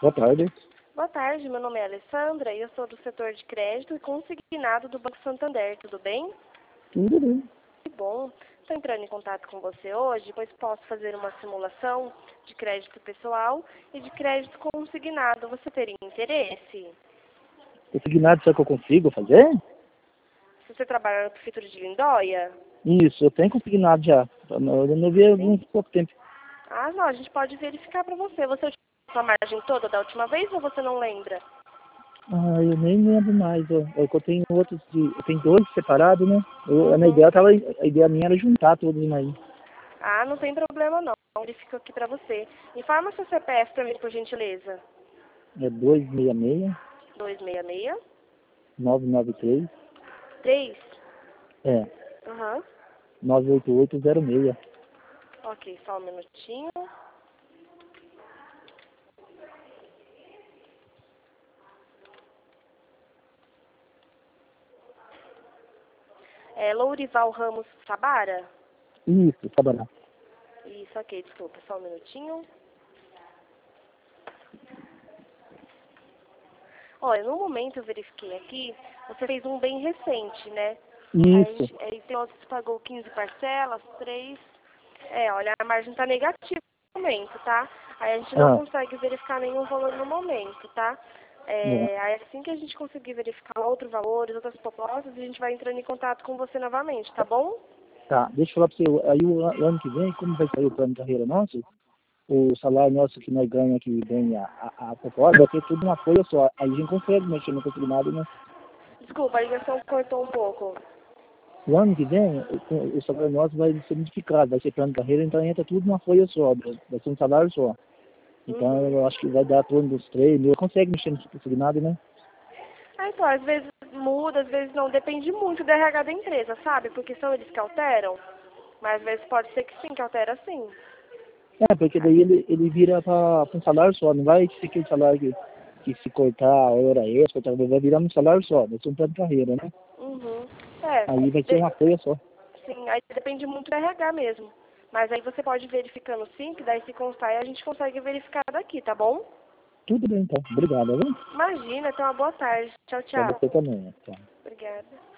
Boa tarde. Boa tarde, meu nome é Alessandra e eu sou do setor de crédito e consignado do Banco Santander, tudo bem? Tudo bem. Que bom. Estou entrando em contato com você hoje, pois posso fazer uma simulação de crédito pessoal e de crédito consignado. Você teria interesse? Consignado, será que eu consigo fazer? Se você trabalha na Prefeitura de Lindóia? Isso, eu tenho consignado já. Eu não vi há algum pouco tempo. Ah, não, a gente pode verificar para você. Você utilizou a margem toda da última vez ou você não lembra? Ah, eu nem lembro mais. Eu tenho outros eu tenho dois separados, né? Uhum. A ideia minha era juntar todos aí. Ah, não tem problema não. Verifico aqui para você. Informa seu CPF para mim, por gentileza. É 266 266 993 3. é Aham. 98806. Ok, só um minutinho. É Lourival Ramos Sabara? Isso, trabalhar. Isso, ok, desculpa, só um minutinho. Olha, no momento eu verifiquei aqui, você fez um bem recente, né? Isso. Aí tem outros que pagou 15 parcelas, 3. Olha, a margem tá negativa no momento, tá? Aí a gente não Ah, consegue verificar nenhum valor no momento, tá? é. Aí assim que a gente conseguir verificar outros valores, outras propostas, a gente vai entrando em contato com você novamente, tá bom? Tá, deixa eu falar pra você. Aí o ano que vem, como vai sair o plano de carreira nosso, o salário nosso que nós ganhamos aqui, ganha a proposta, vai ter tudo uma folha só. Aí a gente consegue mexer no consignado, né? Desculpa, a ligação cortou um pouco. O ano que vem, o salário nosso vai ser modificado, vai ser plano de carreira, então entra tudo numa folha só, vai ser um salário só. Então Uhum. eu acho que vai dar torno dos 3 mil, consegue mexer no consignado, né? Então, às vezes muda, às vezes não. Depende muito do RH da empresa, sabe? Porque são eles que alteram. Mas às vezes pode ser que sim, que altera sim. É, porque daí ele vira para um salário só, não vai ser aquele salário que se cortar a hora extra, vai virar um salário só, vai ser um plano de carreira, né? Uhum. É, Aí vai ser de- uma folha só. sim, aí depende muito do RH mesmo. Mas aí você pode ir verificando sim, que daí se constar e a gente consegue verificar daqui, tá bom? Tudo bem, então. Obrigado, viu? Imagina, então uma boa tarde. Tchau, Pra tchau. você também. Tá. Obrigada.